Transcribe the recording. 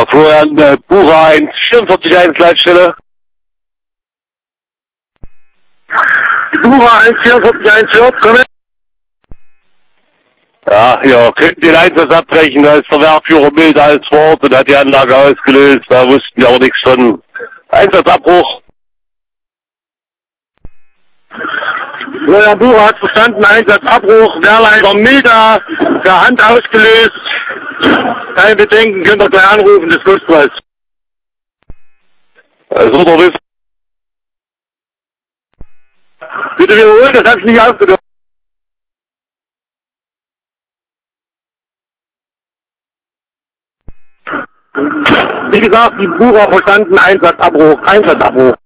Florian Bucher 144 Leitstelle. Bucher 144 hört, komme. Ja, ihr könnt den Einsatz abbrechen, da ist der Werkführer milder als vor Ort und hat die Anlage ausgelöst, da wussten wir auch nichts von. Einsatzabbruch. Florian Bucher hat verstanden, Einsatzabbruch, Wehrleiter milder, per Hand ausgelöst. Kein Bedenken, könnt ihr gleich anrufen, das kostet was. Also, der Wiss. Bitte wiederholen, das hab ich nicht aufgenommen. Wie gesagt, die Bucher verstanden, Einsatzabbruch.